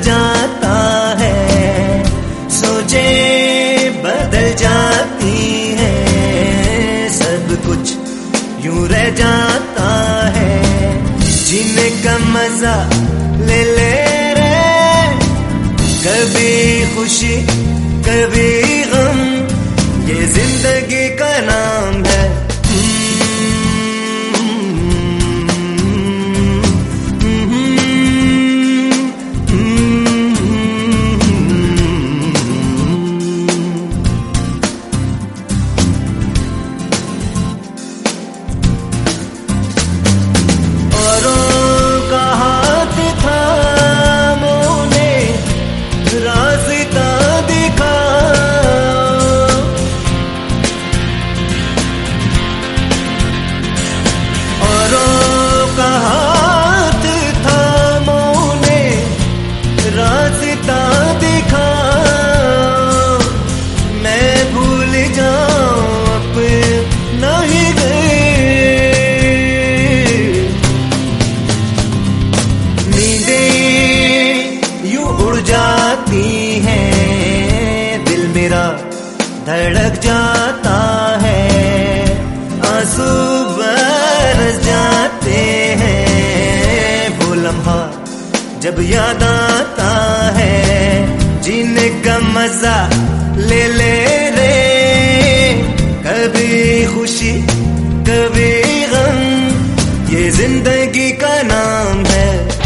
जाता है, सोचे बदल जाती है, सब कुछ यूं रह जाता है। जीने का मजा ले ले रे, कभी खुशी कभी गम, ये जिंदगी का नाम है। धड़क जाता है, आंसू बरस जाते हैं, वो लम्हा जब याद आता है। जीने का मजा ले ले रे, कभी खुशी कभी गम, ये जिंदगी का नाम है।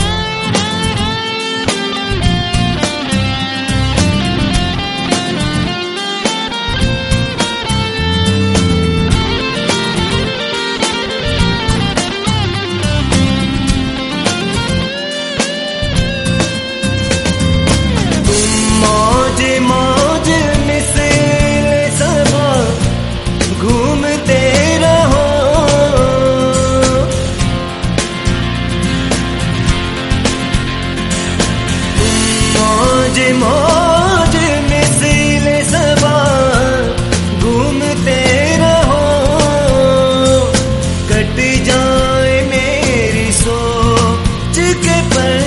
मौज मिसिल सबा घूमते रहो, कट जाए मेरी सोच के पल।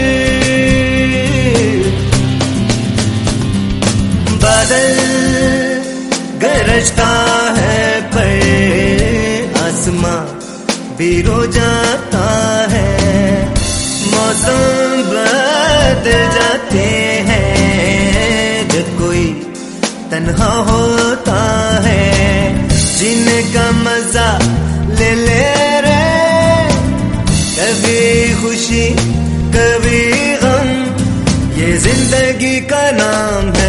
बादल गरजता है पर आसमां भी रो जाता है, मौसम बदल जाते हैं, जब कोई तन्हा होता है। जीने का मजा ले ले रे, कभी खुशी कभी गम, ये जिंदगी का नाम है।